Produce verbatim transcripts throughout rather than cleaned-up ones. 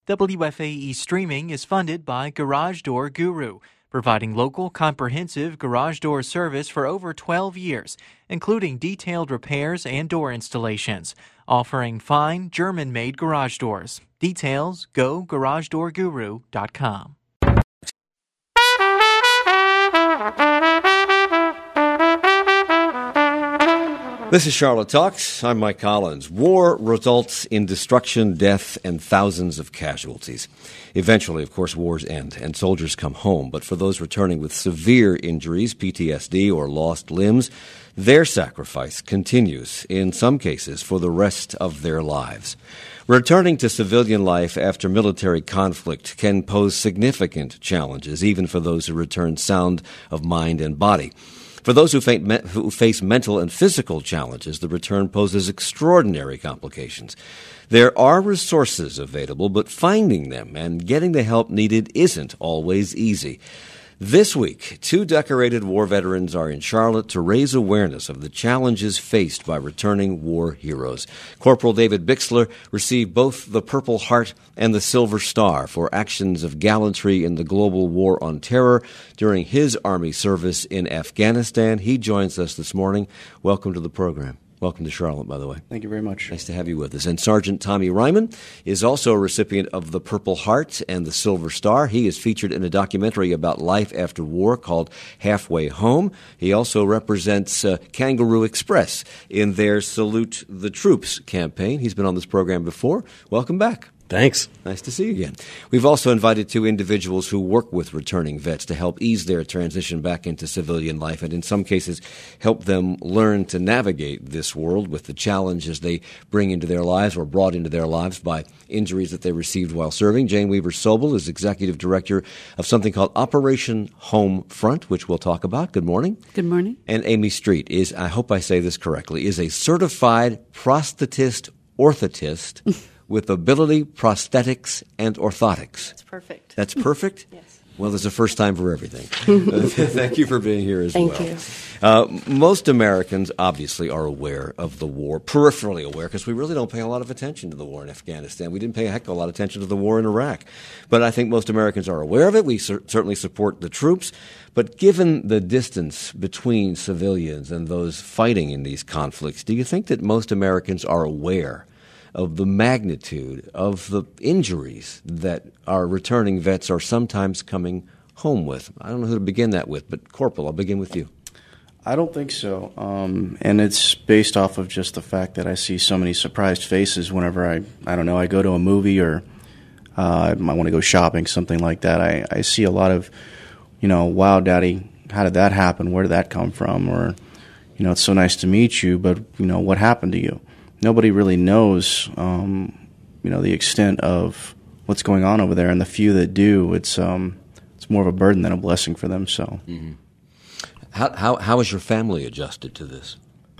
W F A E streaming is funded by Garage Door Guru, providing local comprehensive garage door service for over twelve years, including detailed repairs and door installations, offering fine German-made garage doors. Details, go garage door guru dot com. This is Charlotte Talks. I'm Mike Collins. War results in destruction, death, and thousands of casualties. Eventually, of course, wars end and soldiers come home. But for those returning with severe injuries, P T S D, or lost limbs, their sacrifice continues, in some cases, for the rest of their lives. Returning to civilian life after military conflict can pose significant challenges, even for those who return sound of mind and body. For those who face mental and physical challenges, the return poses extraordinary complications. There are resources available, but finding them and getting the help needed isn't always easy. This week, two decorated war veterans are in Charlotte to raise awareness of the challenges faced by returning war heroes. Corporal David Bixler received both the Purple Heart and the Silver Star for actions of gallantry in the global war on terror during his Army service in Afghanistan. He joins us this morning. Welcome to the program. Welcome to Charlotte, by the way. Thank you very much. Nice to have you with us. And Sergeant Tommy Ryman is also a recipient of the Purple Heart and the Silver Star. He is featured in a documentary about life after war called Halfway Home. He also represents uh, Kangaroo Express in their Salute the Troops campaign. He's been on this program before. Welcome back. Thanks. Nice to see you again. We've also invited two individuals who work with returning vets to help ease their transition back into civilian life and in some cases help them learn to navigate this world with the challenges they bring into their lives or brought into their lives by injuries that they received while serving. Jane Weaver-Sobel is Executive Director of something called Operation Home Front, which we'll talk about. Good morning. Good morning. And Amy Street is, I hope I say this correctly, is a certified prosthetist orthotist with Ability Prosthetics and Orthotics. That's perfect. That's perfect? Yes. Well, there's a first time for everything. Thank you for being here as Thank well. you. Uh, most Americans obviously are aware of the war, peripherally aware, because we really don't pay a lot of attention to the war in Afghanistan. We didn't pay a heck of a lot of attention to the war in Iraq. But I think most Americans are aware of it. We cer- certainly support the troops. But given the distance between civilians and those fighting in these conflicts, do you think that most Americans are aware of the magnitude of the injuries that our returning vets are sometimes coming home with? I don't know who to begin that with, but Corporal, I'll begin with you. I don't think so. Um, and it's based off of just the fact that I see so many surprised faces whenever I, I don't know, I go to a movie or uh, I might want to go shopping, something like that. I, I see a lot of, you know, wow, Daddy, how did that happen? Where did that come from? Or, you know, it's so nice to meet you, but, you know, what happened to you? Nobody really knows, um, you know, the extent of what's going on over there, and the few that do, it's um, it's more of a burden than a blessing for them. So, mm-hmm. how how how has your family adjusted to this?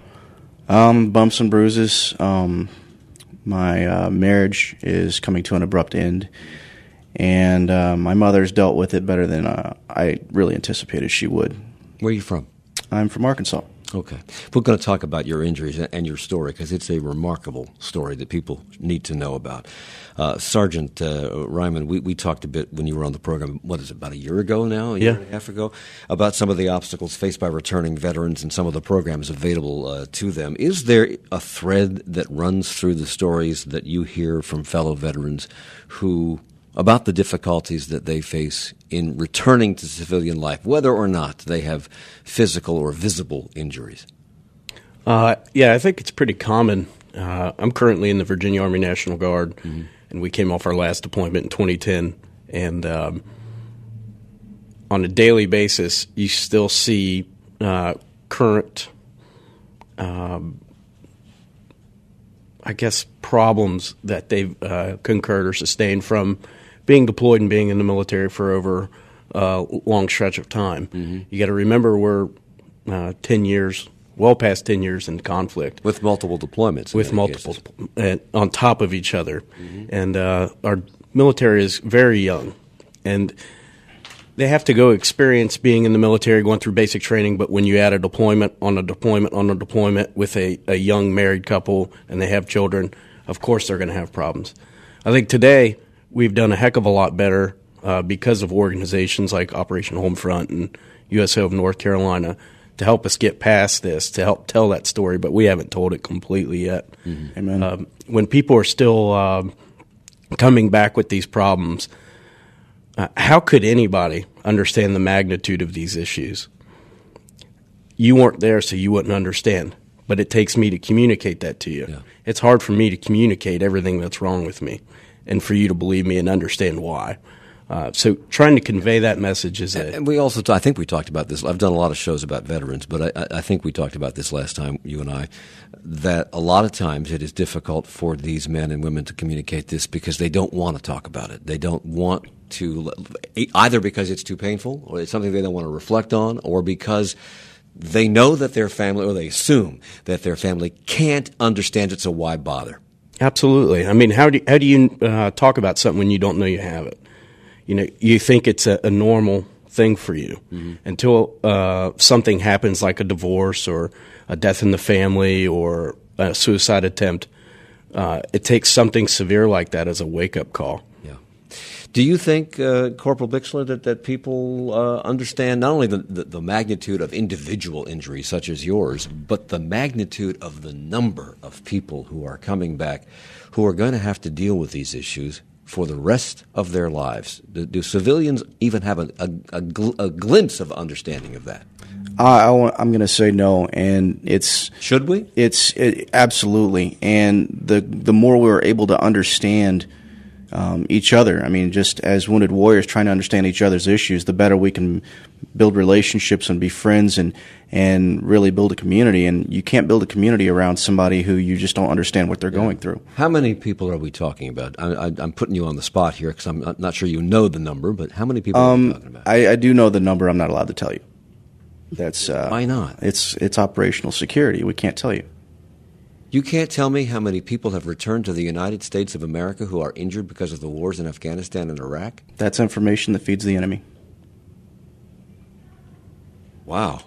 Um, bumps and bruises. Um, my uh, marriage is coming to an abrupt end, and uh, my mother's dealt with it better than uh, I really anticipated she would. Where are you from? I'm from Arkansas. Okay. We're going to talk about your injuries and your story because it's a remarkable story that people need to know about. Uh, Sergeant uh, Ryman, we, we talked a bit when you were on the program, what is it, about a year ago now, a year yeah. and a half ago, about some of the obstacles faced by returning veterans and some of the programs available uh, to them. Is there a thread that runs through the stories that you hear from fellow veterans who about the difficulties that they face in returning to civilian life, whether or not they have physical or visible injuries? Uh, yeah, I think it's pretty common. Uh, I'm currently in the Virginia Army National Guard, mm-hmm. and we came off our last deployment in twenty ten. And um, on a daily basis, you still see uh, current, um, I guess, problems that they've uh, concurred or sustained from being deployed and being in the military for over a long stretch of time. Mm-hmm. You got to remember we're uh, ten years, well past ten years in conflict. With multiple deployments. With multiple, uh, on top of each other. Mm-hmm. And uh, our military is very young. And they have to go experience being in the military, going through basic training, but when you add a deployment on a deployment on a deployment with a, a young married couple and they have children, of course they're going to have problems. I think today we've done a heck of a lot better uh, because of organizations like Operation Homefront and U S O of North Carolina to help us get past this, to help tell that story, but we haven't told it completely yet. Mm-hmm. Amen. Um, when people are still uh, coming back with these problems, uh, how could anybody understand the magnitude of these issues? You weren't there, so you wouldn't understand, but it takes me to communicate that to you. Yeah. It's hard for me to communicate everything that's wrong with me and for you to believe me and understand why. Uh, so trying to convey that message is a... And we also, t- I think we talked about this. I've done a lot of shows about veterans, but I, I think we talked about this last time, you and I, that a lot of times it is difficult for these men and women to communicate this because they don't want to talk about it. They don't want to, either because it's too painful, or it's something they don't want to reflect on, or because they know that their family, or they assume that their family can't understand it, so why bother? Absolutely. I mean, how do, how do you uh, talk about something when you don't know you have it? You know, you think it's a, a normal thing for you mm-hmm. until uh, something happens like a divorce or a death in the family or a suicide attempt. Uh, it takes something severe like that as a wake-up call. Yeah. Do you think, uh, Corporal Bixler, that, that people uh, understand not only the, the, the magnitude of individual injuries such as yours, but the magnitude of the number of people who are coming back who are going to have to deal with these issues for the rest of their lives? Do, do civilians even have a, a, a, gl- a glimpse of understanding of that? Uh, I want, I'm going to say no, and it's should we? It's it, absolutely, and the the more we're able to understand um, each other, I mean, just as wounded warriors trying to understand each other's issues, the better we can build relationships and be friends and and really build a community. And you can't build a community around somebody who you just don't understand what they're yeah. going through. How many people are we talking about? I, I, I'm putting you on the spot here because I'm not sure you know the number, but how many people um, are we talking about? I, I do know the number. I'm not allowed to tell you. That's uh, Why not? It's it's operational security. We can't tell you. You can't tell me how many people have returned to the United States of America who are injured because of the wars in Afghanistan and Iraq? That's information that feeds the enemy. Wow.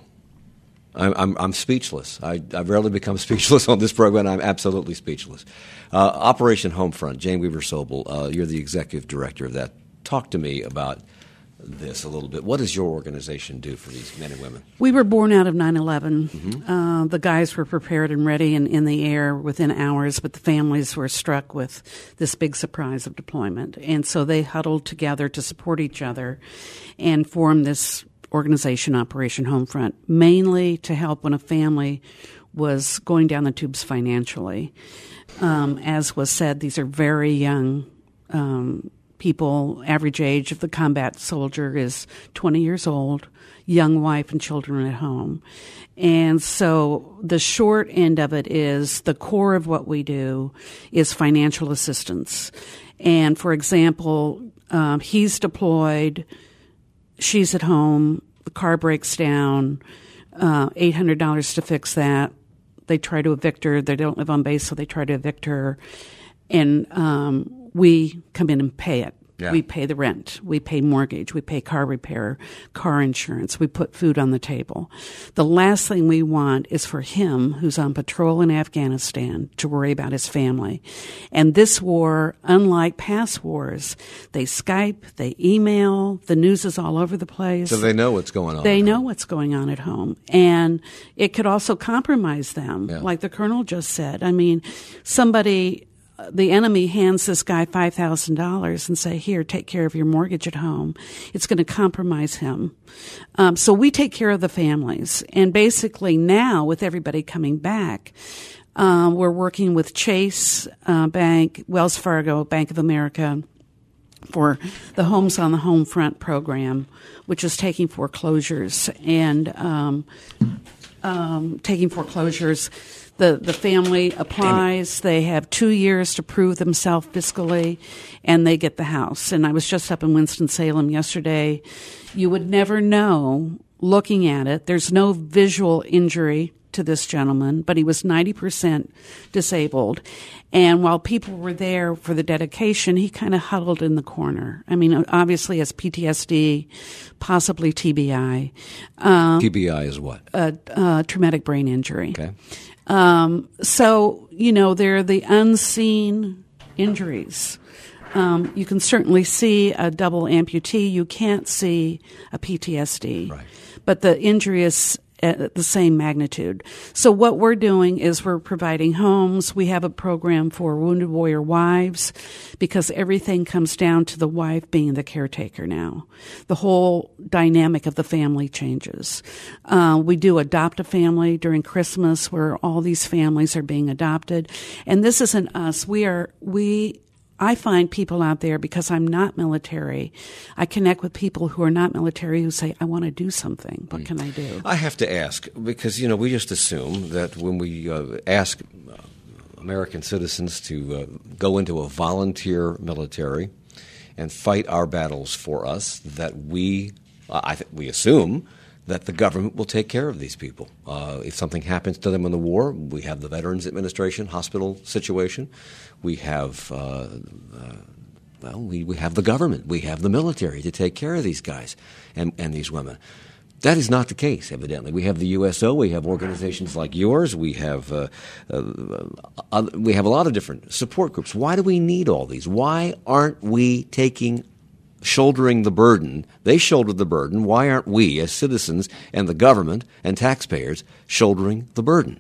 I'm, I'm, I'm speechless. I, I've rarely become speechless on this program. I'm absolutely speechless. Uh, Operation Homefront, Jane Weaver Sobel, uh, you're the executive director of that. Talk to me about this a little bit. What does your organization do for these men and women? We were born out of nine eleven. Mm-hmm. Uh, the guys were prepared and ready and in the air within hours, but the families were struck with this big surprise of deployment. And so they huddled together to support each other and form this organization, Operation Homefront, mainly to help when a family was going down the tubes financially. Um, as was said, these are very young um people. Average age of the combat soldier is twenty years old, young wife and children at home. And so the short end of it is the core of what we do is financial assistance. And for example, um, he's deployed, she's at home, the car breaks down, uh, eight hundred dollars to fix that. They try to evict her. They don't live on base, so they try to evict her. And um, we come in and pay it. Yeah. We pay the rent. We pay mortgage. We pay car repair, car insurance. We put food on the table. The last thing we want is for him, who's on patrol in Afghanistan, to worry about his family. And this war, unlike past wars, they Skype, they email, the news is all over the place. So they know what's going on. They know what's going on at home. And it could also compromise them, yeah. like the colonel just said. I mean, somebody... the enemy hands this guy five thousand dollars and say, here, take care of your mortgage at home. It's going to compromise him. Um, so we take care of the families. And basically now, with everybody coming back, um, we're working with Chase uh, Bank, Wells Fargo, Bank of America, for the Homes on the Home Front program, which is taking foreclosures and um, um, taking foreclosures. The the family applies. They have two years to prove themselves fiscally, and they get the house. And I was just up in Winston-Salem yesterday. You would never know looking at it. There's no visual injury to this gentleman, but he was ninety percent disabled. And while people were there for the dedication, he kind of huddled in the corner. I mean, obviously has P T S D, possibly T B I. Um, T B I is what? A, a traumatic brain injury. Okay. Um, so, you know, they're the unseen injuries. um, you can certainly see a double amputee. You can't see a P T S D. Right. But the injury is at the same magnitude. So what we're doing is we're providing homes. We have a program for wounded warrior wives because everything comes down to the wife being the caretaker now. The whole dynamic of the family changes. Uh, we do adopt a family during Christmas where all these families are being adopted. And this isn't us. We are, we I find people out there, because I'm not military, I connect with people who are not military who say, I want to do something. What can I do? I have to ask, because, you know, we just assume that when we uh, ask uh, American citizens to uh, go into a volunteer military and fight our battles for us, that we, uh, I th- we assume that the government will take care of these people. Uh, if something happens to them in the war, we have the Veterans Administration hospital situation. We have, uh, uh, well, we, we have the government. We have the military to take care of these guys and, and these women. That is not the case, evidently. We have the U S O. We have organizations like yours. We have uh, uh, uh, we have a lot of different support groups. Why do we need all these? Why aren't we taking shouldering the burden? They shoulder the burden. Why aren't we, as citizens and the government and taxpayers, shouldering the burden?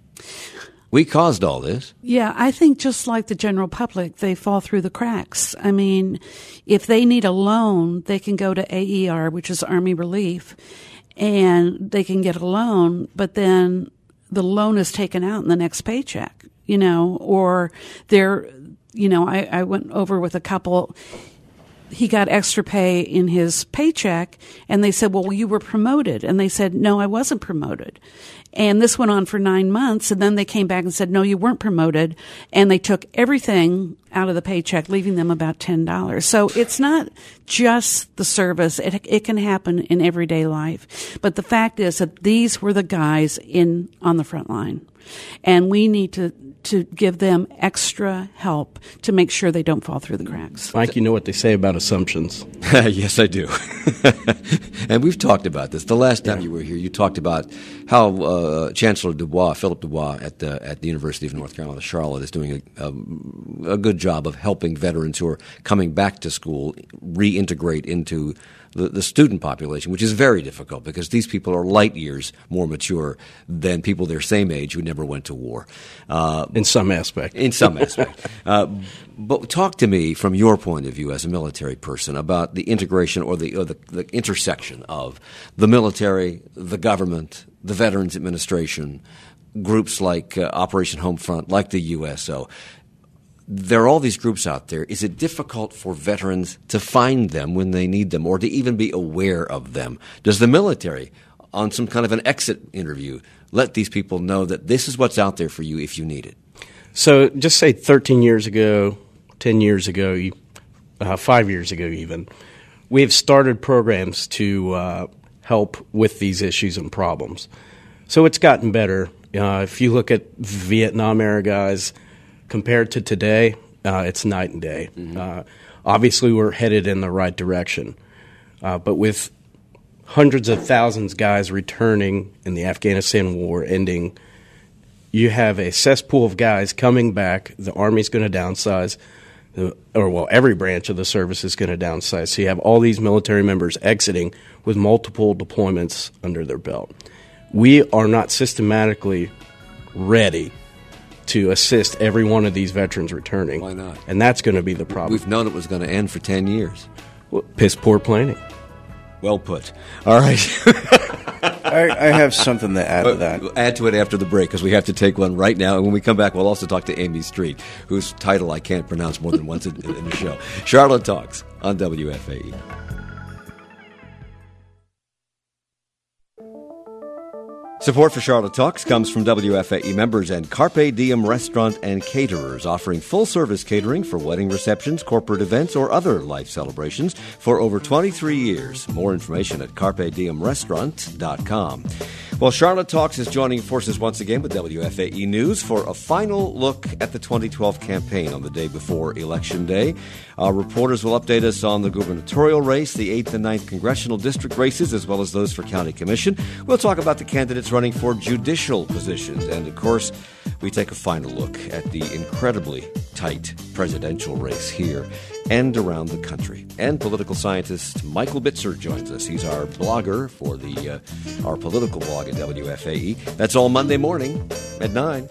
We caused all this. Yeah, I think just like the general public, they fall through the cracks. I mean, if they need a loan, they can go to A E R, which is Army Relief, and they can get a loan, but then the loan is taken out in the next paycheck, you know, or they're, you know, I, I went over with a couple. He got extra pay in his paycheck, and they said, well, you were promoted. And they said, no, I wasn't promoted. And this went on for nine months, and then they came back and said, no, you weren't promoted. And they took everything out of the paycheck, leaving them about ten dollars. So it's not just the service. It, it can happen in everyday life. But the fact is that these were the guys in on the front line. And we need to, to give them extra help to make sure they don't fall through the cracks. Mike, you know what they say about assumptions. Yes, I do. And we've talked about this. The last time yeah. you were here, you talked about how uh, Chancellor Dubois, Philip Dubois, at the, at the University of North Carolina, Charlotte, is doing a, a, a good job of helping veterans who are coming back to school reintegrate into The, the student population, which is very difficult because these people are light years more mature than people their same age who never went to war. Uh, in some aspect. In some aspect. uh, but talk to me from your point of view as a military person about the integration or the, or the, the intersection of the military, the government, the Veterans Administration, groups like uh, Operation Homefront, like the U S O. There are all these groups out there. Is it difficult for veterans to find them when they need them or to even be aware of them? Does the military, on some kind of an exit interview, let these people know that this is what's out there for you if you need it? So just say thirteen years ago, ten years ago, uh, five years ago even, we have started programs to uh, help with these issues and problems. So it's gotten better. Uh, if you look at Vietnam-era guys, compared to today, uh, it's night and day. Mm-hmm. Uh, obviously, we're headed in the right direction. Uh, but with hundreds of thousands of guys returning and the Afghanistan war ending, you have a cesspool of guys coming back. The Army's going to downsize, the, or, well, every branch of the service is going to downsize. So you have all these military members exiting with multiple deployments under their belt. We are not systematically ready to assist every one of these veterans returning. Why not? And that's going to be the problem. We've known it was going to end for ten years. Well, piss poor planning. Well put. All right. I, I have something to add to that. We'll add to it after the break because we have to take one right now. And when we come back, we'll also talk to Amy Street, whose title I can't pronounce more than once in, in the show. Charlotte Talks on W F A E. Support for Charlotte Talks comes from W F A E members and Carpe Diem Restaurant and Caterers, offering full-service catering for wedding receptions, corporate events, or other life celebrations for over twenty-three years. More information at carpe diem restaurant dot com. Well, Charlotte Talks is joining forces once again with W F A E News for a final look at the twenty twelve campaign on the day before Election Day. Our reporters will update us on the gubernatorial race, the eighth and ninth congressional district races, as well as those for county commission. We'll talk about the candidates veterans running for judicial positions. And, of course, we take a final look at the incredibly tight presidential race here and around the country. And political scientist Michael Bitzer joins us. He's our blogger for the uh, our political blog at W F A E. That's all Monday morning at nine.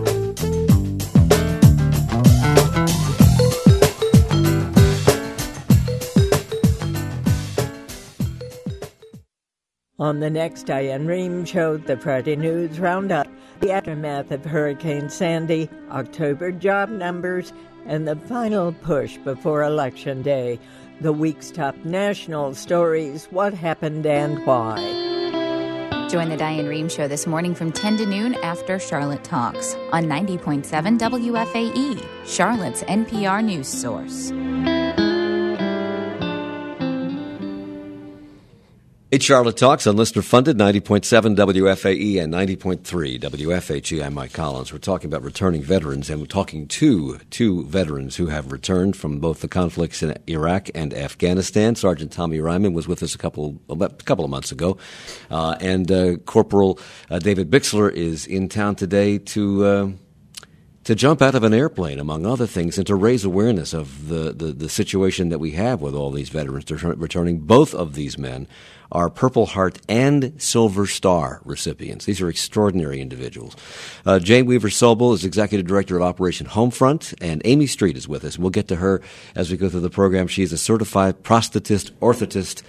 On the next Diane Rehm Show, the Friday News Roundup, the aftermath of Hurricane Sandy, October job numbers, and the final push before Election Day. The week's top national stories, what happened and why. Join the Diane Rehm Show this morning from ten to noon after Charlotte Talks on ninety point seven W F A E, Charlotte's N P R news source. It's Charlotte Talks on listener-funded ninety point seven W F A E and ninety point three W F H E. I'm Mike Collins. We're talking about returning veterans, and we're talking to two veterans who have returned from both the conflicts in Iraq and Afghanistan. Sergeant Tommy Ryman was with us a couple about a couple of months ago, uh, and uh, Corporal uh, David Bixler is in town today to uh, to jump out of an airplane, among other things, and to raise awareness of the, the, the situation that we have with all these veterans returning. Both of these men are Purple Heart and Silver Star recipients. These are extraordinary individuals. Uh, Jane Weaver-Sobel is Executive Director of Operation Homefront, and Amy Street is with us. We'll get to her as we go through the program. She's a certified prosthetist, orthotist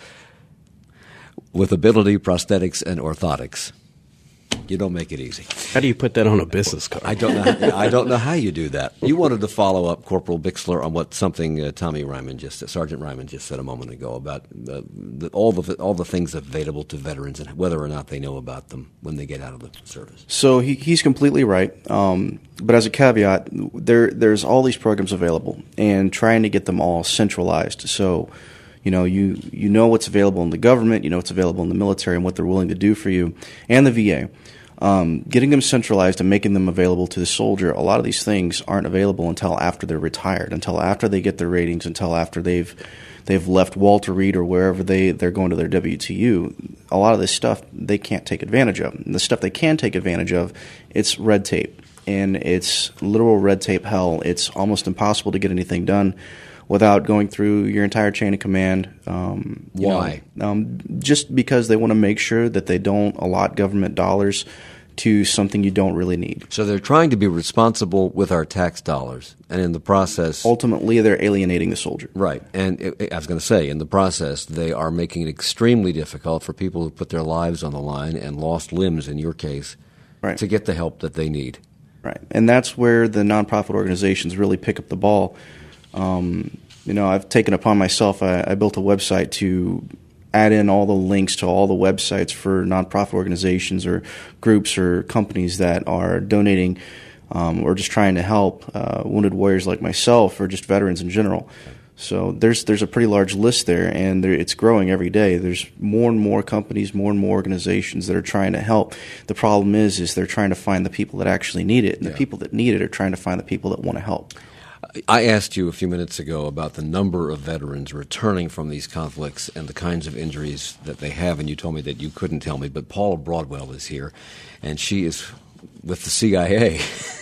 with ability, prosthetics, and orthotics. You don't make it easy. How do you put that on a business card? I don't know. I don't know how you do that. You wanted to follow up, Corporal Bixler, on what something uh, Tommy Ryman just, uh, Sergeant Ryman just said a moment ago about uh, the, all the all the things available to veterans and whether or not they know about them when they get out of the service. So he, he's completely right. Um, but as a caveat, there there's all these programs available, and trying to get them all centralized. So, you know, you you know what's available in the government, you know what's available in the military, and what they're willing to do for you, and the V A. Um, getting them centralized and making them available to the soldier, a lot of these things aren't available until after they're retired, until after they get their ratings, until after they've they've left Walter Reed or wherever they, they're going to their W T U. A lot of this stuff they can't take advantage of. And the stuff they can take advantage of, it's red tape. And it's literal red tape hell. It's almost impossible to get anything done without going through your entire chain of command. Um, Why? Know, um, just because they want to make sure that they don't allot government dollars to something you don't really need. So they're trying to be responsible with our tax dollars, and in the process, ultimately they're alienating the soldier. Right, and it, it, I was going to say, in the process, they are making it extremely difficult for people who put their lives on the line and lost limbs, in your case, right, to get the help that they need. Right, and that's where the nonprofit organizations really pick up the ball. Um, you know, I've taken upon myself, I, I built a website to add in all the links to all the websites for nonprofit organizations or groups or companies that are donating um, or just trying to help uh, wounded warriors like myself or just veterans in general. So there's there's a pretty large list there, and there, it's growing every day. There's more and more companies, more and more organizations that are trying to help. The problem is, is they're trying to find the people that actually need it, and yeah. the people that need it are trying to find the people that want to help. I asked you a few minutes ago about the number of veterans returning from these conflicts and the kinds of injuries that they have, and you told me that you couldn't tell me, but Paula Broadwell is here, and she is with the C I A.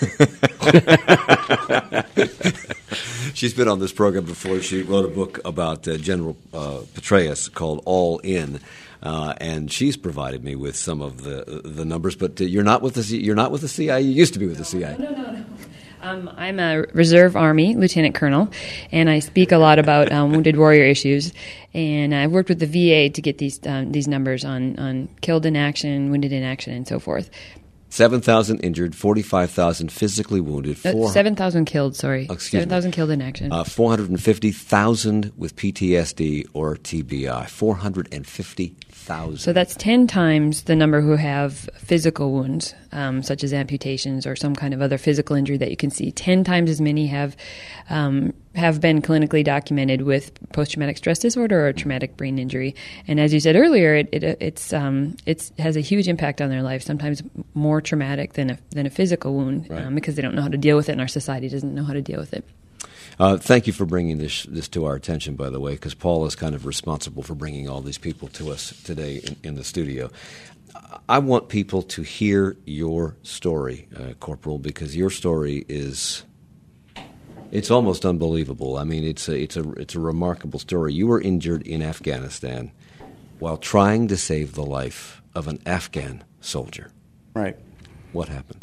She's been on this program before. She wrote a book about uh, General uh, Petraeus called All In. Uh, and she's provided me with some of the the numbers, but uh, you're not with the C- you're not with the C I A. You used to be with the C I A. No, no, no. Um, I'm a Reserve Army Lieutenant Colonel, and I speak a lot about um, wounded warrior issues. And I've worked with the V A to get these um, these numbers on, on killed in action, wounded in action, and so forth. seven thousand injured, forty-five thousand physically wounded. Uh, seven thousand killed, sorry. Oh, excuse seven thousand killed in action. Uh, four hundred fifty thousand with P T S D or T B I. four hundred fifty thousand. So that's ten times the number who have physical wounds, um, such as amputations or some kind of other physical injury that you can see. Ten times as many have um, have been clinically documented with post-traumatic stress disorder or traumatic brain injury. And as you said earlier, it it it's um, it's has a huge impact on their life, sometimes more traumatic than a, than a physical wound, right. um, because they don't know how to deal with it, and our society doesn't know how to deal with it. Uh, thank you for bringing this this to our attention, by the way, because Paul is kind of responsible for bringing all these people to us today in, in the studio. I want people to hear your story, uh, Corporal, because your story is it's almost unbelievable. I mean, it's a, it's a it's a remarkable story. You were injured in Afghanistan while trying to save the life of an Afghan soldier. Right. What happened?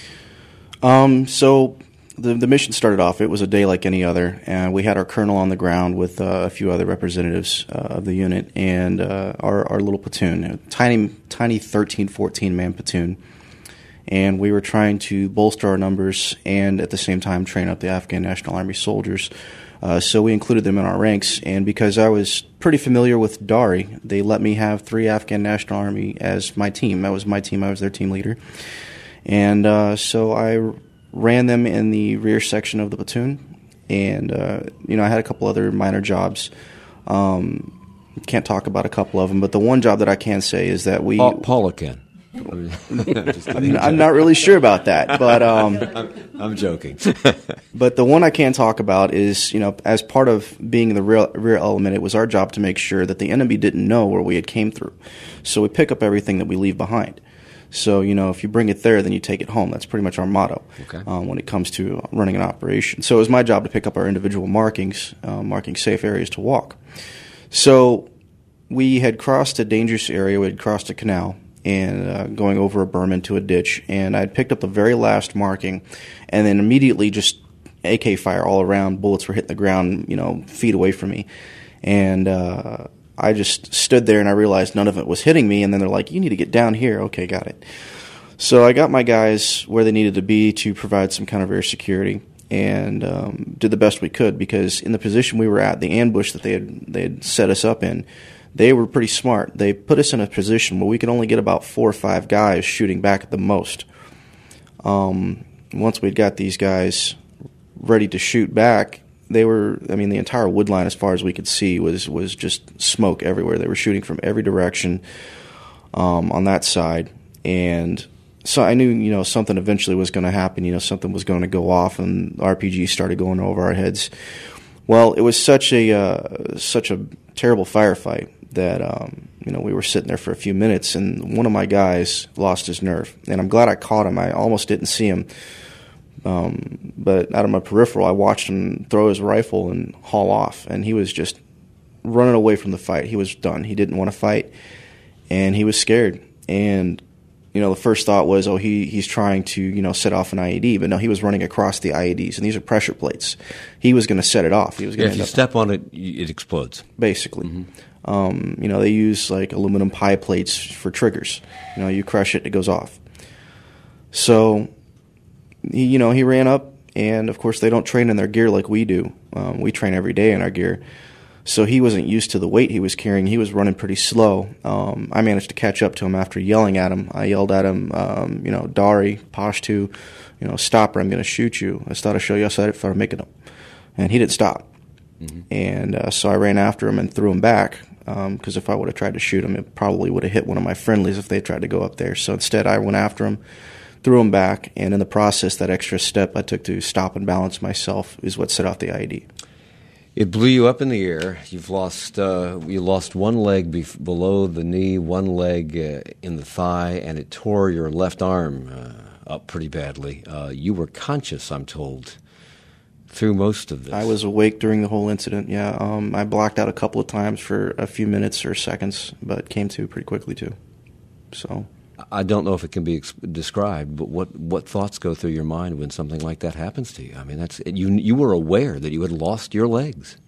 Um, so the the mission started off. It was a day like any other, and we had our colonel on the ground with uh, a few other representatives uh, of the unit and uh, our our little platoon, a tiny tiny thirteen, fourteen man platoon, and we were trying to bolster our numbers and at the same time train up the Afghan National Army soldiers. Uh, so we included them in our ranks, and because I was pretty familiar with Dari, they let me have three Afghan National Army as my team. That was my team. I was their team leader. And uh, so I ran them in the rear section of the platoon, and uh, you know I had a couple other minor jobs. Um, can't talk about a couple of them, but the one job that I can say is that we... Paul, Paula can. I'm, I'm not really sure about that, but um, I'm, I'm joking. But the one I can talk about is, you know, as part of being the rear, rear element, it was our job to make sure that the enemy didn't know where we had came through. So we pick up everything that we leave behind. So, you know, if you bring it there, then you take it home. That's pretty much our motto okay. um, when it comes to running an operation. So it was my job to pick up our individual markings, uh, marking safe areas to walk. So we had crossed a dangerous area. We had crossed a canal and uh, going over a berm into a ditch. And I had picked up the very last marking and then immediately just A K fire all around. Bullets were hitting the ground, you know, feet away from me. And uh, I just stood there and I realized none of it was hitting me. And then they're like, you need to get down here. Okay, got it. So I got my guys where they needed to be to provide some kind of air security and um, did the best we could because in the position we were at, the ambush that they had, they had set us up in, they were pretty smart. They put us in a position where we could only get about four or five guys shooting back at the most. Um, once we'd got these guys ready to shoot back, they were, I mean, the entire wood line as far as we could see was, was just smoke everywhere. They were shooting from every direction um, on that side. And so I knew, you know, something eventually was going to happen. You know, something was going to go off and R P Gs started going over our heads. Well, it was such a, uh, such a terrible firefight that, um, you know, we were sitting there for a few minutes and one of my guys lost his nerve. And I'm glad I caught him. I almost didn't see him. Um, but out of my peripheral, I watched him throw his rifle and haul off. And he was just running away from the fight. He was done. He didn't want to fight. And he was scared. And, you know, the first thought was, oh, he he's trying to, you know, set off an I E D. But no, he was running across the I E Ds. And these are pressure plates. He was going to set it off. He was going yeah, to if you step on it, it explodes. Basically. Mm-hmm. Um, you know, they use like aluminum pie plates for triggers. You know, you crush it, it goes off. So, he, you know, he ran up, and of course they don't train in their gear like we do. Um, we train every day in our gear. So he wasn't used to the weight he was carrying. He was running pretty slow. Um, I managed to catch up to him after yelling at him. I yelled at him, um, you know, Dari, Pashtu, you know, stop or I'm going to shoot you. I started to show you outside if I'm making him. And he didn't stop. Mm-hmm. And uh, so I ran after him and threw him back. Because um, if I would have tried to shoot him, it probably would have hit one of my friendlies if they tried to go up there. So instead, I went after him, threw him back, and in the process, that extra step I took to stop and balance myself is what set off the I E D. It blew you up in the air. You've lost uh, you lost one leg bef- below the knee, one leg uh, in the thigh, and it tore your left arm uh, up pretty badly. Uh, you were conscious, I'm told, through most of this. I was awake during the whole incident, yeah. Um, I blacked out a couple of times for a few minutes or seconds, but came to pretty quickly, too. So I don't know if it can be ex- described, but what, what thoughts go through your mind when something like that happens to you? I mean, that's you you were aware that you had lost your legs.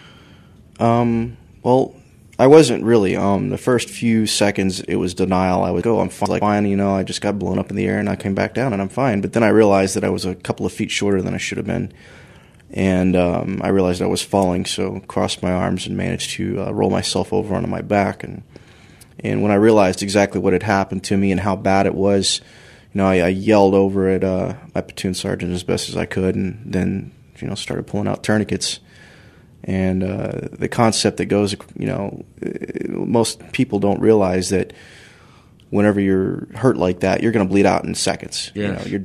Um, well, I wasn't really. Um, the first few seconds, it was denial. I would go, oh, I'm fine. Like, fine, you know, I just got blown up in the air, and I came back down, and I'm fine. But then I realized that I was a couple of feet shorter than I should have been. And um, I realized I was falling, so crossed my arms and managed to uh, roll myself over onto my back. And and when I realized exactly what had happened to me and how bad it was, you know, I, I yelled over at uh, my platoon sergeant as best as I could, and then you know started pulling out tourniquets. And uh, the concept that goes, you know, most people don't realize that whenever you're hurt like that, you're going to bleed out in seconds. Yes. You know, you're done.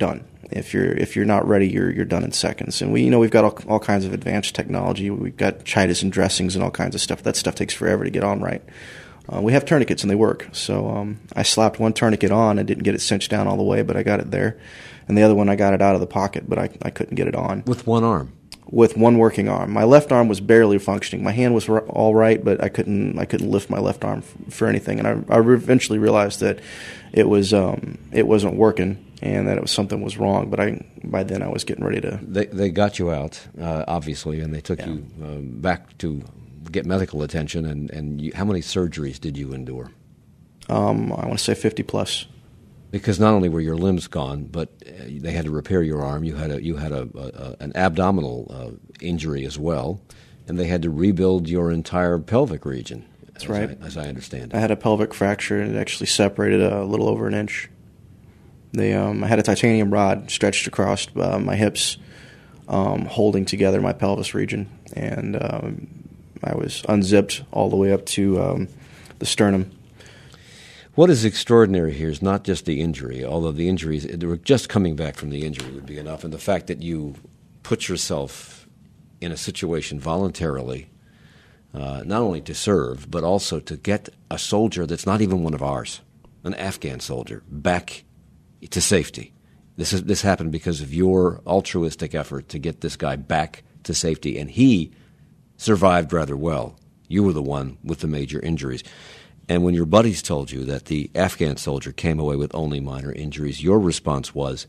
If you're if you're not ready, you're you're done in seconds. And we you know we've got all, all kinds of advanced technology. We've got chitosan dressings and all kinds of stuff. That stuff takes forever to get on right. Uh, we have tourniquets and they work. So um, I slapped one tourniquet on. I didn't get it cinched down all the way, but I got it there. And the other one, I got it out of the pocket, but I, I couldn't get it on. With one arm? With one working arm. My left arm was barely functioning. My hand was r- all right, but I couldn't I couldn't lift my left arm f- for anything. And I, I eventually realized that it was um, it wasn't working and that it was something was wrong. But I by then I was getting ready to. They they got you out, uh, obviously, and they took Yeah. you uh, back to get medical attention. And and you, how many surgeries did you endure? Um, I want to say fifty plus. Because not only were your limbs gone, but uh, they had to repair your arm. You had a you had a, a, a an abdominal uh, injury as well, and they had to rebuild your entire pelvic region. That's as right. I, as I understand I it. had a pelvic fracture, and it actually separated a little over an inch. They, um, I had a titanium rod stretched across uh, my hips, um, holding together my pelvis region, and um, I was unzipped all the way up to um, the sternum. What is extraordinary here is not just the injury, although the injuries, just coming back from the injury would be enough, and the fact that you put yourself in a situation voluntarily, uh, not only to serve, but also to get a soldier that's not even one of ours, an Afghan soldier, back to safety. This is this happened because of your altruistic effort to get this guy back to safety, and he survived rather well. You were the one with the major injuries. And when your buddies told you that the Afghan soldier came away with only minor injuries, your response was,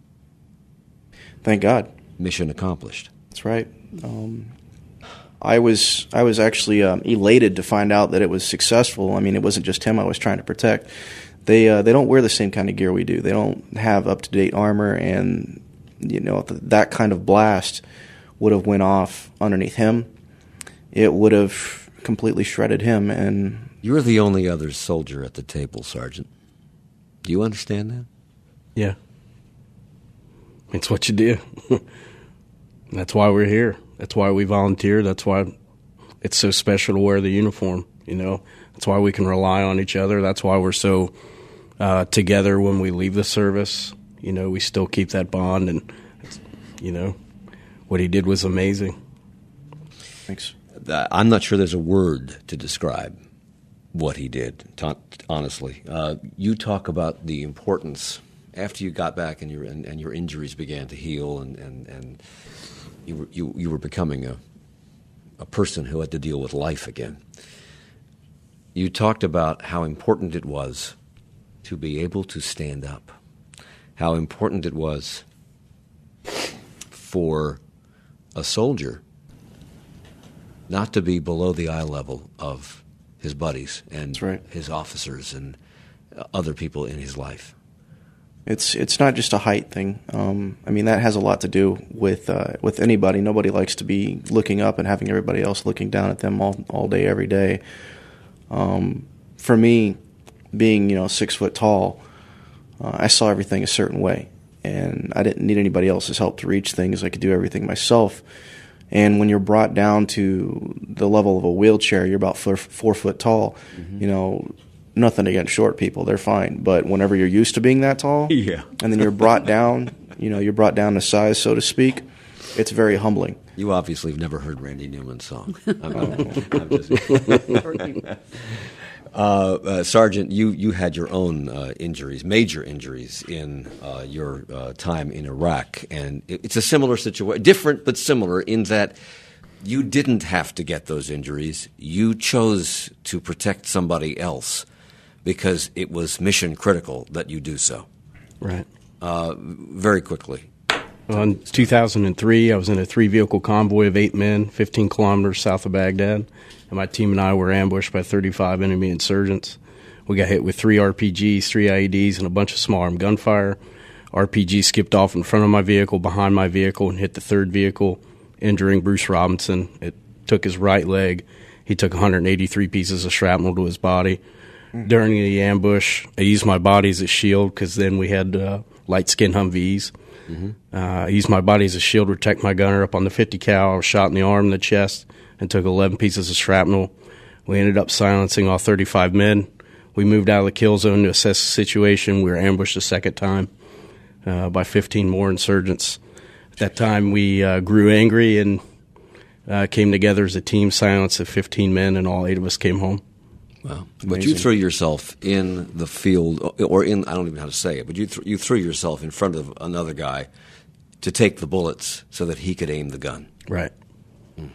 Thank God. Mission accomplished. That's right. Um, I was I was actually um, elated to find out that it was successful. I mean, it wasn't just him I was trying to protect. They uh, they don't wear the same kind of gear we do. They don't have up to date armor, and you know th- that kind of blast would have went off underneath him. It would have completely shredded him. And you're the only other soldier at the table, Sergeant. Do you understand that? Yeah. It's what you do. That's why we're here. That's why we volunteer. That's why it's so special to wear the uniform, you know. That's why we can rely on each other. That's why we're so uh, together when we leave the service. You know, we still keep that bond, and, you know, what he did was amazing. Thanks. I'm not sure there's a word to describe what he did, t- honestly. Uh, you talk about the importance after you got back and your and, and your injuries began to heal, and, and, and you were you, you were becoming a a person who had to deal with life again. You talked about how important it was to be able to stand up, how important it was for a soldier not to be below the eye level of his buddies and right. his officers and other people in his life. It's it's not just a height thing. Um, I mean, that has a lot to do with uh, with anybody. Nobody likes to be looking up and having everybody else looking down at them all all day, every day. Um, for me, being you know six foot tall, uh, I saw everything a certain way, and I didn't need anybody else's help to reach things. I could do everything myself. And when you're brought down to the level of a wheelchair, you're about four, four foot tall. Mm-hmm. You know, nothing against short people; they're fine. But whenever you're used to being that tall, yeah, and then you're brought down, you know, you're brought down to size, so to speak. It's very humbling. You obviously have never heard Randy Newman's song. I'm, I'm, I'm just, uh, uh, Sergeant, you, you had your own uh, injuries, major injuries in uh, your uh, time in Iraq, and it, it's a similar situation, different but similar in that you didn't have to get those injuries. You chose to protect somebody else because it was mission critical that you do so. Right. Uh, very quickly. Well, in two thousand three, I was in a three-vehicle convoy of eight men, fifteen kilometers south of Baghdad, and my team and I were ambushed by thirty-five enemy insurgents. We got hit with three R P Gs, three I E Ds, and a bunch of small-arm gunfire. R P G skipped off in front of my vehicle, behind my vehicle, and hit the third vehicle, injuring Bruce Robinson. It took his right leg. He took one hundred eighty-three pieces of shrapnel to his body. Mm. During the ambush, I used my body as a shield because then we had uh, light-skinned Humvees. Mm-hmm. Uh, I used my body as a shield to protect my gunner up on the fifty cal. I was shot in the arm and the chest and took eleven pieces of shrapnel. We ended up silencing all thirty-five men. We moved out of the kill zone to assess the situation. We were ambushed a second time. uh, by fifteen more insurgents. At that time, we uh, grew angry and uh, came together as a team, silence of fifteen men, and all eight of us came home. Wow. But you threw yourself in the field, or in, I don't even know how to say it, but you, th- you threw yourself in front of another guy to take the bullets so that he could aim the gun. Right. Mm.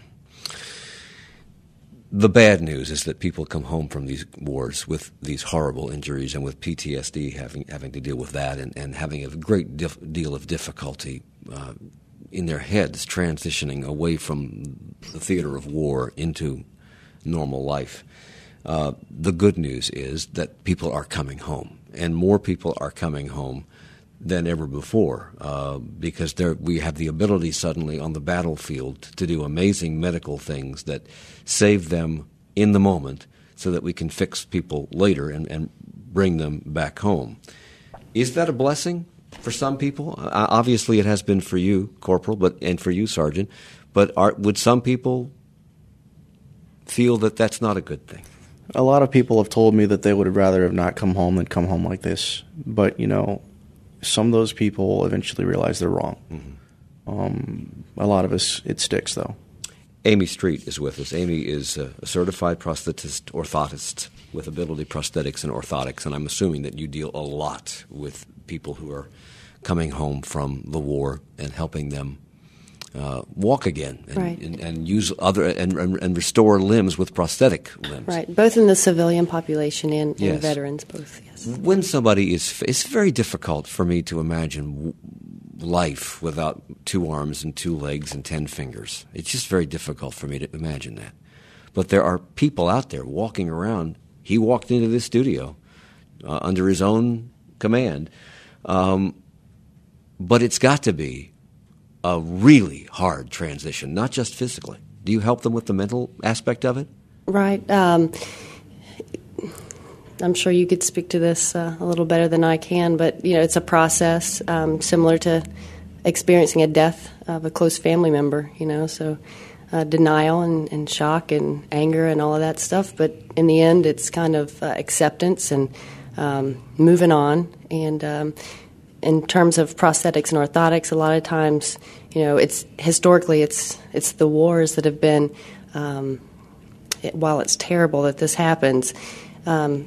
The bad news is that people come home from these wars with these horrible injuries and with P T S D, having having to deal with that and, and having a great dif- deal of difficulty uh, in their heads transitioning away from the theater of war into normal life. Uh, the good news is that people are coming home, and more people are coming home than ever before uh, because there, we have the ability suddenly on the battlefield to do amazing medical things that save them in the moment so that we can fix people later and, and bring them back home. Is that a blessing for some people? Uh, obviously it has been for you, Corporal, but and for you, Sergeant, but are, would some people feel that that's not a good thing? A lot of people have told me that they would rather have not come home than come home like this. But, you know, some of those people eventually realize they're wrong. Mm-hmm. Um, a lot of us, it sticks, though. Amy Street is with us. Amy is a, a certified prosthetist, orthotist with Ability Prosthetics and Orthotics, and I'm assuming that you deal a lot with people who are coming home from the war and helping them Uh, walk again and, right. and, and use other and, and, and restore limbs with prosthetic limbs. Right, both in the civilian population and, yes. and veterans, both. Yes. When somebody is, it's very difficult for me to imagine life without two arms and two legs and ten fingers. It's just very difficult for me to imagine that. But there are people out there walking around. He walked into this studio uh, under his own command, um, but it's got to be a really hard transition, not just physically. Do you help them with the mental aspect of it? Right. Um, I'm sure you could speak to this uh, a little better than I can, but you know, it's a process um, similar to experiencing a death of a close family member. You know, so uh, denial and, and shock and anger and all of that stuff. But in the end, it's kind of uh, acceptance and um, moving on. And um, in terms of prosthetics and orthotics, a lot of times, you know, it's historically it's it's the wars that have been. Um, it, while it's terrible that this happens, um,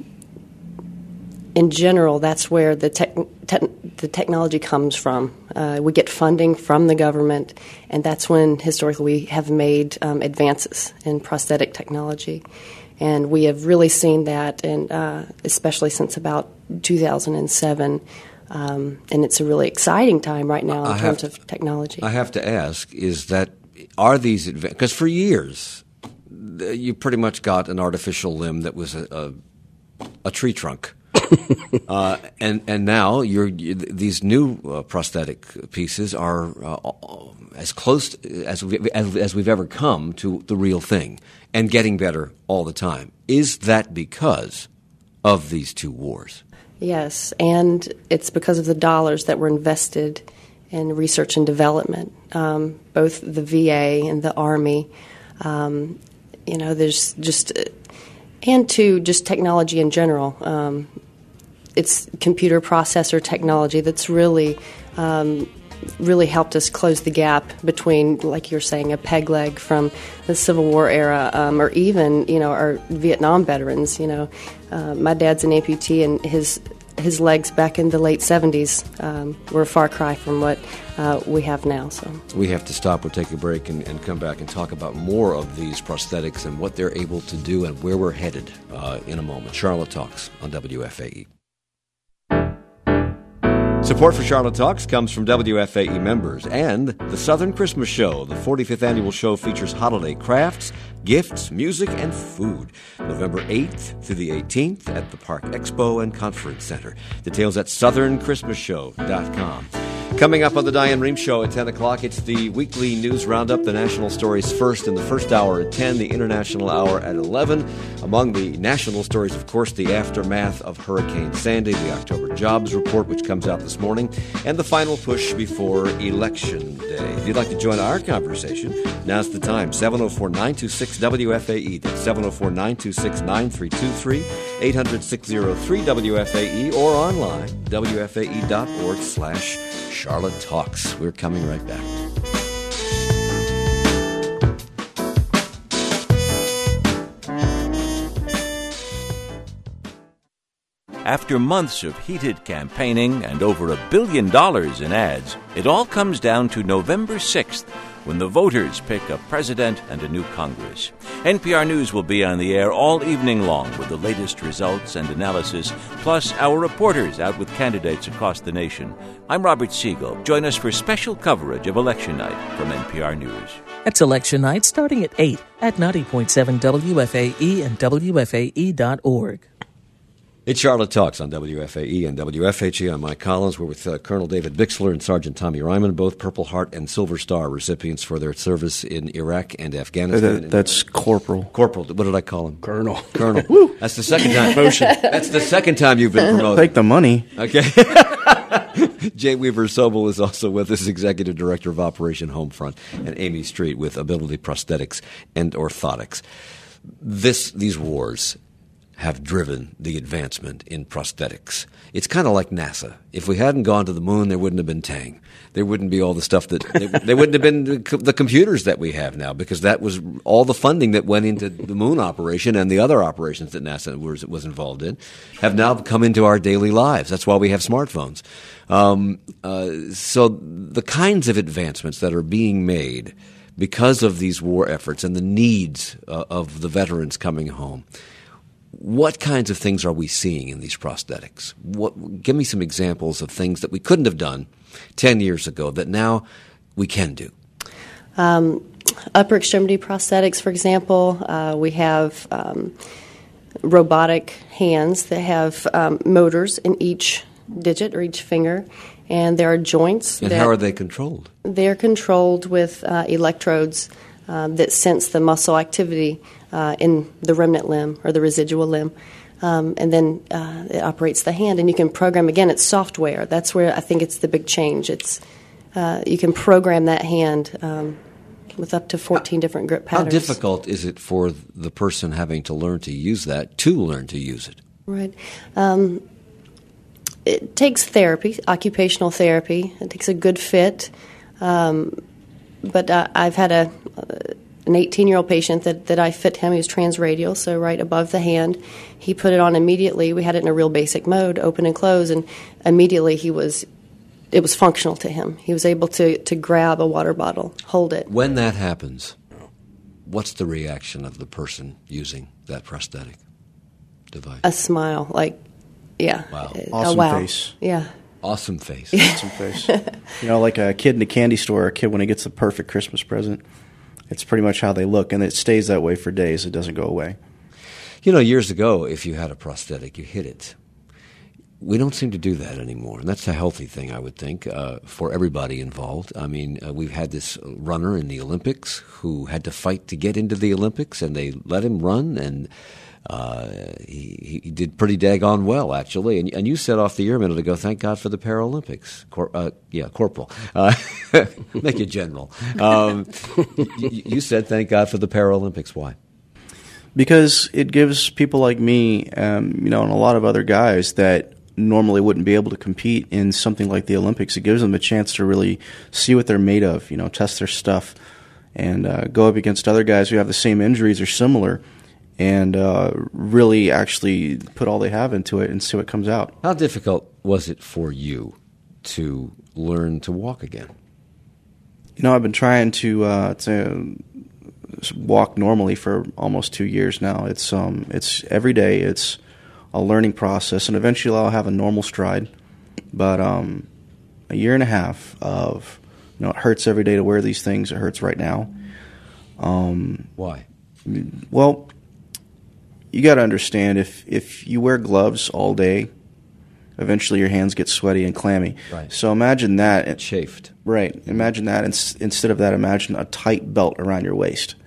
in general, that's where the tech, te- the technology comes from. Uh, we get funding from the government, and that's when historically we have made um, advances in prosthetic technology. And we have really seen that, and uh, especially since about two thousand seven. Um, and it's a really exciting time right now in I terms to, of technology. I have to ask, is that, are these, because for years, you pretty much got an artificial limb that was a, a, a tree trunk. uh, and and now you're, you, these new uh, prosthetic pieces are uh, as close to, as, we, as, as we've ever come to the real thing and getting better all the time. Is that because of these two wars? Yes, and it's because of the dollars that were invested in research and development, um, both the V A and the Army. Um, you know, there's just, and to just technology in general. Um, it's computer processor technology that's really, um, really helped us close the gap between, like you're saying, a peg leg from the Civil War era, um, or even, you know, our Vietnam veterans. You know, uh, my dad's an amputee, and his his legs back in the late seventies um, were a far cry from what uh, we have now. So we have to stop. We'll take a break and, and come back and talk about more of these prosthetics and what they're able to do and where we're headed uh, in a moment. Charlotte Talks on W F A E. Support for Charlotte Talks comes from W F A E members and the Southern Christmas Show. The forty-fifth annual show features holiday crafts, gifts, music, and food. November eighth through the eighteenth at the Park Expo and Conference Center. Details at southern christmas show dot com. Coming up on the Diane Rehm Show at ten o'clock, it's the weekly news roundup. The national stories first in the first hour at ten, the international hour at eleven. Among the national stories, of course, the aftermath of Hurricane Sandy, the October jobs report, which comes out this morning, and the final push before Election Day. If you'd like to join our conversation, now's the time. seven oh four, nine two six, W F A E. That's seven oh four, nine two six, nine three two three, eight hundred, six oh three, W F A E, or online, W F A E dot org slash Charlotte Talks. We're coming right back. After months of heated campaigning and over a billion dollars in ads, it all comes down to November sixth, when the voters pick a president and a new Congress. N P R News will be on the air all evening long with the latest results and analysis, plus our reporters out with candidates across the nation. I'm Robert Siegel. Join us for special coverage of Election Night from N P R News. It's Election Night starting at eight at ninety point seven W F A E and W F A E dot org. It's Charlotte Talks on W F A E and W F H E. I'm Mike Collins. We're with uh, Colonel David Bixler and Sergeant Tommy Ryman, both Purple Heart and Silver Star recipients for their service in Iraq and Afghanistan. That, that's Corporal. Corporal. What did I call him? Colonel. Colonel. That's the second time. Promotion. That's the second time you've been promoted. Take the money. Okay. Jay Weaver Sobel is also with us, Executive Director of Operation Homefront, and Amy Street with Ability Prosthetics and Orthotics. This, these wars have driven the advancement in prosthetics. It's kind of like NASA. If we hadn't gone to the moon, there wouldn't have been Tang. There wouldn't be all the stuff that there, there wouldn't have been the, the computers that we have now, because that was all the funding that went into the moon operation and the other operations that NASA was, was involved in have now come into our daily lives. That's why we have smartphones. Um, uh, so the kinds of advancements that are being made because of these war efforts and the needs uh, of the veterans coming home, what kinds of things are we seeing in these prosthetics? What, give me some examples of things that we couldn't have done ten years ago that now we can do. Um, upper extremity prosthetics, for example, uh, we have um, robotic hands that have um, motors in each digit or each finger, and there are joints. And that how are they controlled? They're controlled with uh, electrodes um, that sense the muscle activity Uh, in the remnant limb or the residual limb, um, and then uh, it operates the hand. And you can program, again, it's software. That's where I think it's the big change. It's uh, you can program that hand um, with up to fourteen how, different grip patterns. How difficult is it for the person having to learn to use that to learn to use it? Right. Um, it takes therapy, occupational therapy. It takes a good fit. Um, but uh, I've had a... Uh, an eighteen-year-old patient that, that I fit him. He was transradial, so right above the hand. He put it on immediately. We had it in a real basic mode, open and close, and immediately he was, it was functional to him. He was able to, to grab a water bottle, hold it. When that happens, what's the reaction of the person using that prosthetic device? A smile, like, yeah. Wow. Awesome a wow. face. Yeah. Awesome face. Awesome face. You know, like a kid in a candy store, a kid when he gets the perfect Christmas present. It's pretty much how they look, and it stays that way for days. It doesn't go away. You know, years ago, if you had a prosthetic, you hit it. We don't seem to do that anymore, and that's a healthy thing, I would think, uh, for everybody involved. I mean, uh, we've had this runner in the Olympics who had to fight to get into the Olympics, and they let him run, and uh, he, he did pretty daggone well, actually. And, and you said off the air a minute ago, thank God for the Paralympics. Cor- uh, yeah, Corporal. Uh, make you general. Um, you, you said thank God for the Paralympics. Why? Because it gives people like me, um, you know, and a lot of other guys that normally wouldn't be able to compete in something like the Olympics. It gives them a chance to really see what they're made of, you know, test their stuff, and uh, go up against other guys who have the same injuries or similar, and uh, really actually put all they have into it and see what comes out. How difficult was it for you to learn to walk again? You know, I've been trying to uh, to walk normally for almost two years now. It's um, it's every day. It's a learning process, and eventually I'll have a normal stride. But um, a year and a half of, you know, it hurts every day to wear these things. It hurts right now. Um, Why? Well, you got to understand, if if you wear gloves all day, eventually your hands get sweaty and clammy. Right. So imagine that. It chafed. Right. Imagine that. In, instead of that, imagine a tight belt around your waist.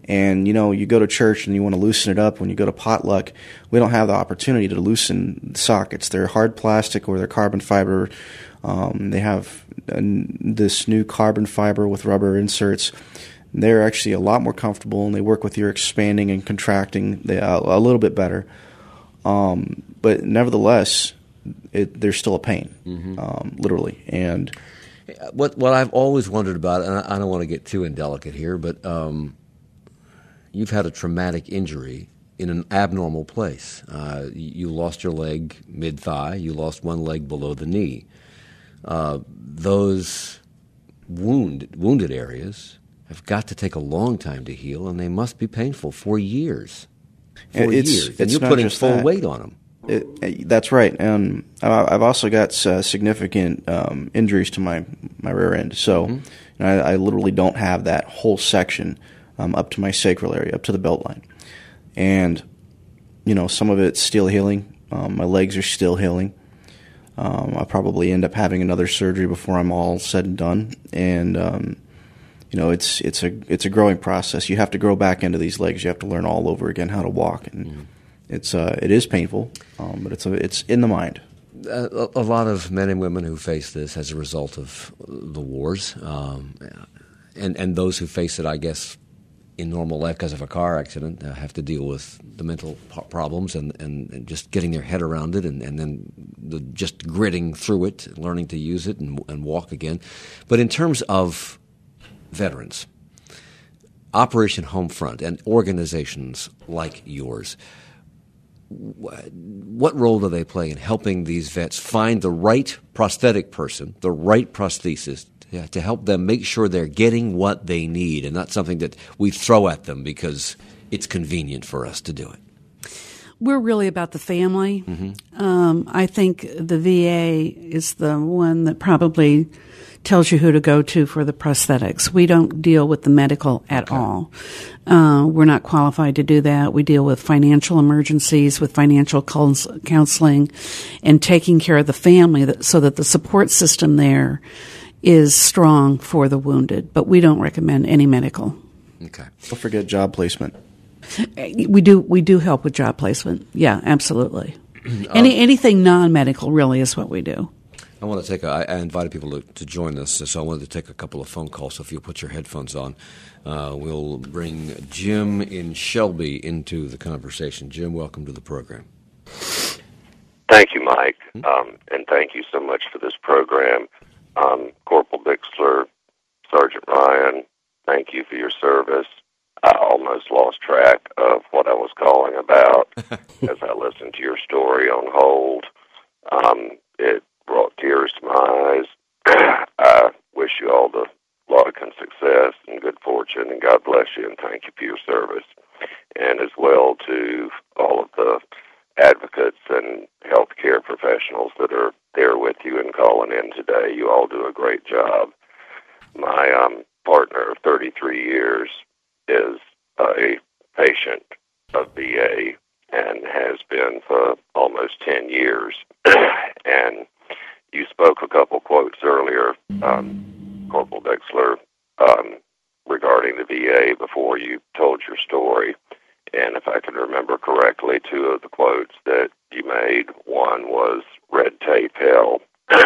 And, you know, you go to church and you want to loosen it up. When you go to potluck, we don't have the opportunity to loosen sockets. They're hard plastic or they're carbon fiber. Um, they have uh, this new carbon fiber with rubber inserts. They're actually a lot more comfortable, and they work with your expanding and contracting they, uh, a little bit better. Um, but nevertheless, it, there's still a pain, mm-hmm. um, literally. And what what I've always wondered about, and I, I don't want to get too indelicate here, but um, you've had a traumatic injury in an abnormal place. Uh, you lost your leg mid-thigh. You lost one leg below the knee. Uh, those wound, wounded areas have got to take a long time to heal, and they must be painful for years. For it's, years. It's and you're putting full that. weight on them. It, it, that's right. And I've also got uh, significant um, injuries to my, my rear end. So mm-hmm. you know, I, I literally don't have that whole section um, up to my sacral area, up to the belt line. And, you know, some of it's still healing. Um, my legs are still healing. Um, I'll probably end up having another surgery before I'm all said and done. And, um, you know, it's it's a it's a growing process. You have to grow back into these legs. You have to learn all over again how to walk. And mm-hmm. it's uh, it is painful, um, but it's a, it's in the mind. A, a lot of men and women who face this as a result of the wars, um, and and those who face it, I guess, in normal life because of a car accident, uh, have to deal with the mental po- problems and, and, and just getting their head around it and, and then the, just gritting through it, learning to use it and, and walk again. But in terms of veterans, Operation Homefront and organizations like yours, what role do they play in helping these vets find the right prosthetic person, the right prosthesis, yeah, to help them make sure they're getting what they need and not something that we throw at them because it's convenient for us to do it? We're really about the family. Mm-hmm. Um, I think the V A is the one that probably tells you who to go to for the prosthetics. We don't deal with the medical at okay. all. Uh, we're not qualified to do that. We deal with financial emergencies, with financial cons- counseling, and taking care of the family that, so that the support system there is strong for the wounded, but we don't recommend any medical. Okay. Don't forget job placement. We do we do help with job placement. Yeah, absolutely. um, Any anything non-medical really is what we do. I want to take. A, I invited people to, to join us, so I wanted to take a couple of phone calls. So if you'll put your headphones on, uh, we'll bring Jim in Shelby into the conversation. Jim, welcome to the program. Thank you, Mike, um, and thank you so much for this program. Um, Corporal Bixler, Sergeant Ryan, thank you for your service. I almost lost track of what I was calling about as I listened to your story on hold. Um, it brought tears to my eyes. I wish you all the luck and success and good fortune, and God bless you, and thank you for your service. And as well to all of the advocates and healthcare professionals that are there with you and calling in today. You all do a great job. My um, partner of thirty-three years is a patient of V A and has been for almost ten years. And you spoke a couple quotes earlier, um, Corporal Bixler, um, regarding the V A before you told your story. And if I can remember correctly, two of the quotes that you made, one was red tape hell,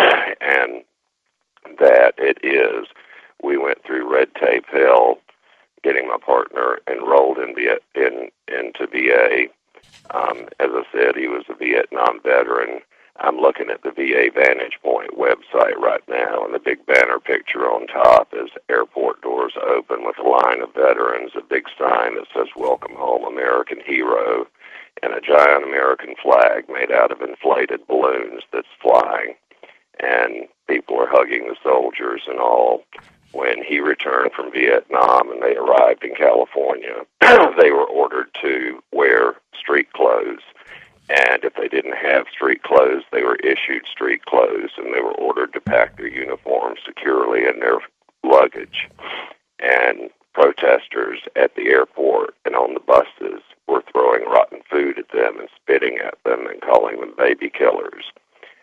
and that it is. We went through red tape hell getting my partner enrolled in, in into V A. Um, as I said, he was a Vietnam veteran. I'm looking at the V A Vantage Point website right now, and the big banner picture on top is airport doors open with a line of veterans, a big sign that says, "Welcome home, American hero," and a giant American flag made out of inflated balloons that's flying. And people are hugging the soldiers and all. When he returned from Vietnam and they arrived in California, they were ordered to wear street clothes. And if they didn't have street clothes, they were issued street clothes, and they were ordered to pack their uniforms securely in their luggage. And protesters at the airport and on the buses were throwing rotten food at them and spitting at them and calling them baby killers.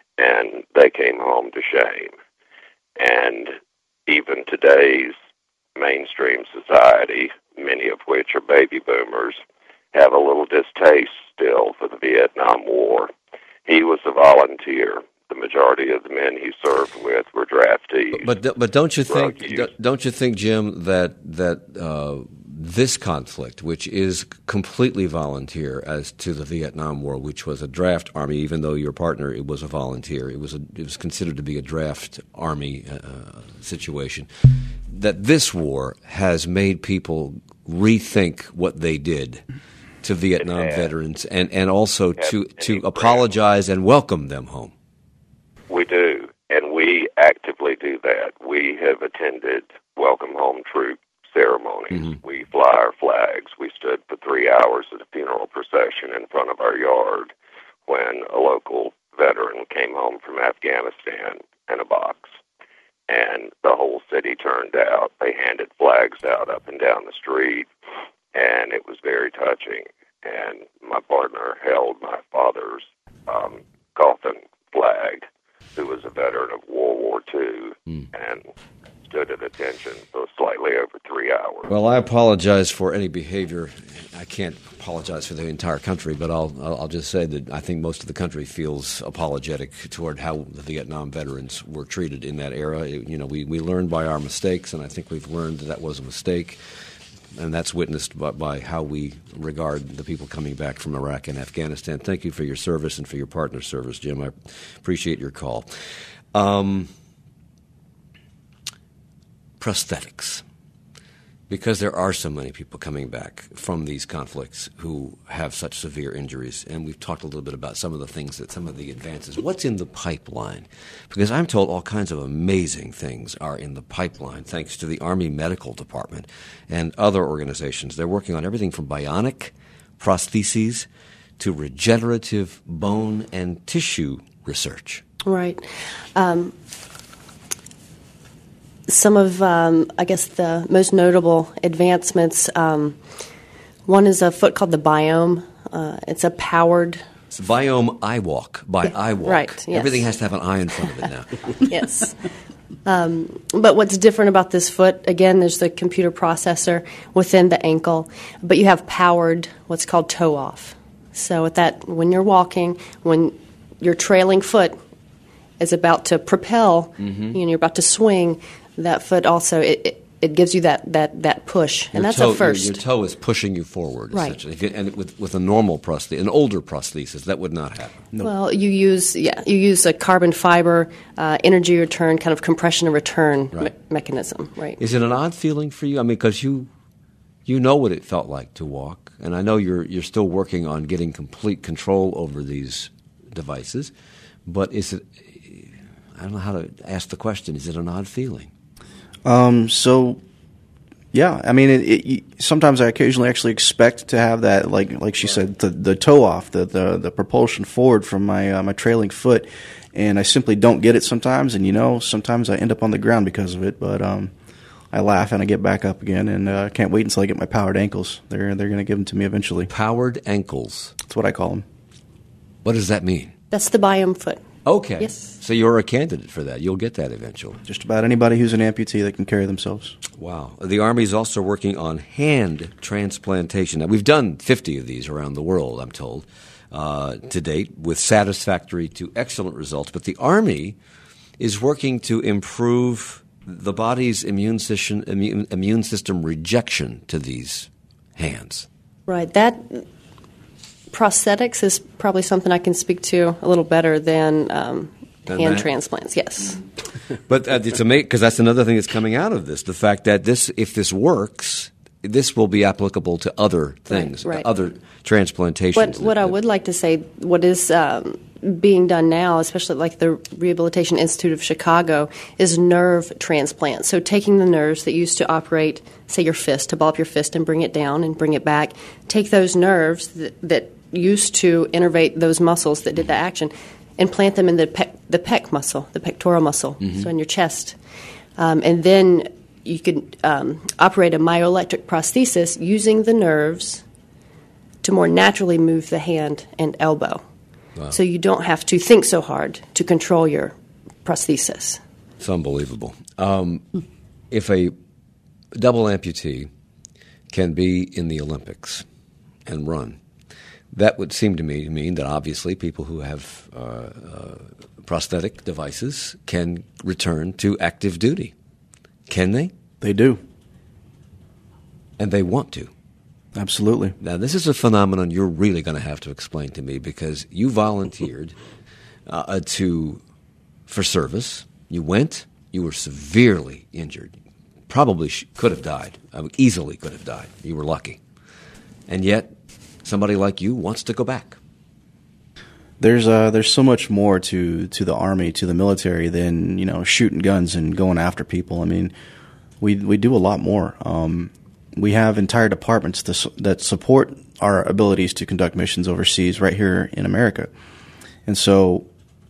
And they came home to shame. And even today's mainstream society, many of which are baby boomers, have a little distaste still for the Vietnam War. He was a volunteer. The majority of the men he served with were draftees. But but, but don't you think use. don't you think, Jim, that that uh, this conflict, which is completely volunteer as to the Vietnam War, which was a draft army, even though your partner it was a volunteer, it was a, it was considered to be a draft army uh, situation, that this war has made people rethink what they did to Vietnam veterans, and, and also to to apologize and welcome them home. We do, and we actively do that. We have attended welcome home troop ceremonies. Mm-hmm. We fly our flags. We stood for three hours at a funeral procession in front of our yard when a local veteran came home from Afghanistan in a box. And the whole city turned out. They handed flags out up and down the street, and it was very touching. And my partner held my father's um, coffin flag, who was a veteran of World War Two, mm. and stood at attention for slightly over three hours. Well, I apologize for any behavior. I can't apologize for the entire country, but I'll I'll just say that I think most of the country feels apologetic toward how the Vietnam veterans were treated in that era. It, you know, we, we learned by our mistakes, and I think we've learned that that was a mistake. And that's witnessed by, by how we regard the people coming back from Iraq and Afghanistan. Thank you for your service and for your partner's service, Jim. I appreciate your call. Um, prosthetics. Because there are so many people coming back from these conflicts who have such severe injuries, and we've talked a little bit about some of the things that some of the advances. What's in the pipeline? Because I'm told all kinds of amazing things are in the pipeline, thanks to the Army Medical Department and other organizations. They're working on everything from bionic prostheses to regenerative bone and tissue research. Right. Um, Some of, um, I guess, the most notable advancements, um, one is a foot called the Biome. Uh, it's a powered... It's Biome iWalk, by yeah, iWalk. Right, yes. Everything has to have an I in front of it now. Yes. Um, but what's different about this foot, again, there's the computer processor within the ankle, but you have powered what's called toe off. So with that, when you're walking, when your trailing foot is about to propel, mm-hmm. you know, you're about to swing, that foot also, it, it, it gives you that, that, that push, and your that's toe, a first. Your, your toe is pushing you forward, right. essentially. If you, and with, with a normal prosthesis, an older prosthesis, that would not happen. Nope. Well, you use yeah, you use a carbon fiber uh, energy return, kind of compression and return right. me- mechanism, right? Is it an odd feeling for you? I mean, because you you know what it felt like to walk, and I know you're you're still working on getting complete control over these devices, but is it? I don't know how to ask the question. Is it an odd feeling? Um, so, yeah, I mean, it, it, sometimes I occasionally actually expect to have that, like like she said, the, the toe off, the, the, the propulsion forward from my uh, my trailing foot, and I simply don't get it sometimes, and you know, sometimes I end up on the ground because of it, but um, I laugh and I get back up again, and I uh, can't wait until I get my powered ankles. They're, they're going to give them to me eventually. Powered ankles? That's what I call them. What does that mean? That's the Biome foot. Okay. Yes. So you're a candidate for that. You'll get that eventually. Just about anybody who's an amputee that can carry themselves. Wow. The Army is also working on hand transplantation. Now, we've done fifty of these around the world, I'm told, uh, to date, with satisfactory to excellent results. But the Army is working to improve the body's immune system, immune, immune system rejection to these hands. Right. That... Prosthetics is probably something I can speak to a little better than um, hand that? transplants. Yes, but uh, it's amazing because that's another thing that's coming out of this: the fact that this, if this works, this will be applicable to other things, right, right. other transplantations. What, that, what I would like to say, what is um, being done now, especially like the Rehabilitation Institute of Chicago, is nerve transplants. So taking the nerves that used to operate, say your fist, to ball up your fist and bring it down and bring it back, take those nerves that, that used to innervate those muscles that did the action, and plant them in the pec, the pec muscle, the pectoral muscle, mm-hmm. so in your chest. Um, and then you could um, operate a myoelectric prosthesis using the nerves to more naturally move the hand and elbow. Wow. So you don't have to think so hard to control your prosthesis. It's unbelievable. Um, if a double amputee can be in the Olympics and run, that would seem to me to mean that obviously people who have uh, uh, prosthetic devices can return to active duty. Can they? They do. And they want to. Absolutely. Now, this is a phenomenon you're really going to have to explain to me, because you volunteered uh, to for service. You went. You were severely injured. Probably sh- could have died. I mean, easily could have died. You were lucky. And yet, somebody like you wants to go back. There's uh, there's so much more to, to the Army, to the military, than, you know, shooting guns and going after people. I mean, we we do a lot more. Um, we have entire departments to, that support our abilities to conduct missions overseas right here in America. And so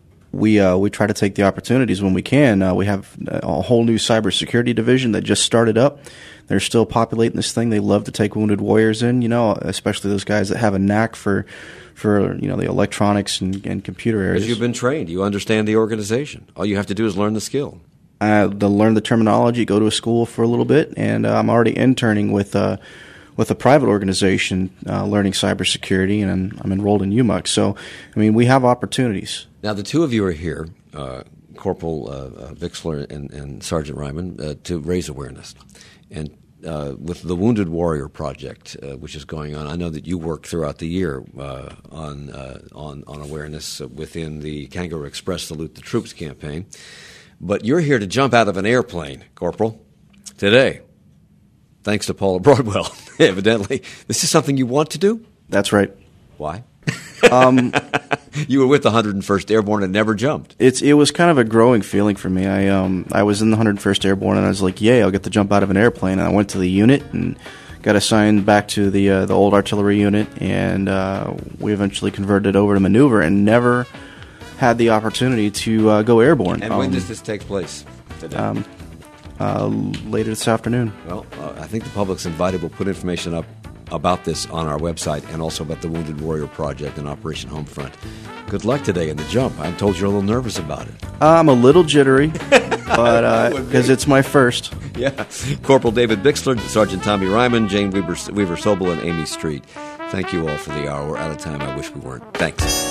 we uh, we try to take the opportunities when we can. Uh, we have a whole new cybersecurity division that just started up. They're still populating this thing. They love to take wounded warriors in, you know, especially those guys that have a knack for, for you know, the electronics and, and computer areas. Because you've been trained. You understand the organization. All you have to do is learn the skill. Uh, to learn the terminology, go to a school for a little bit, and uh, I'm already interning with uh, with a private organization uh, learning cybersecurity, and I'm, I'm enrolled in U M U C. So, I mean, we have opportunities. Now, the two of you are here, uh, Corporal uh, uh, Vixler and, and Sergeant Ryman, uh, to raise awareness. And uh, with the Wounded Warrior Project, uh, which is going on, I know that you work throughout the year uh, on, uh, on on awareness within the Kangaroo Express Salute the Troops campaign. But you're here to jump out of an airplane, Corporal, today, thanks to Paula Broadwell, evidently. This is something you want to do? That's right. Why? Um, you were with the one hundred first Airborne and never jumped. It's It was kind of a growing feeling for me. I um I was in the one hundred first Airborne, and I was like, yay, I'll get to jump out of an airplane. And I went to the unit and got assigned back to the uh, the old artillery unit, and uh, we eventually converted over to maneuver and never had the opportunity to uh, go airborne. And when um, does this take place today? Um, uh, later this afternoon. Well, uh, I think the public's invited. We'll put information up about this on our website, and also about the Wounded Warrior Project and Operation Homefront. Good luck today in the jump. I'm told you're a little nervous about it. I'm a little jittery, but because uh, it's my first. Yeah. Corporal David Bixler, Sergeant Tommy Ryman, Jane Weaver, Weaver Sobel, and Amy Street. Thank you all for the hour. We're out of time. I wish we weren't. Thanks.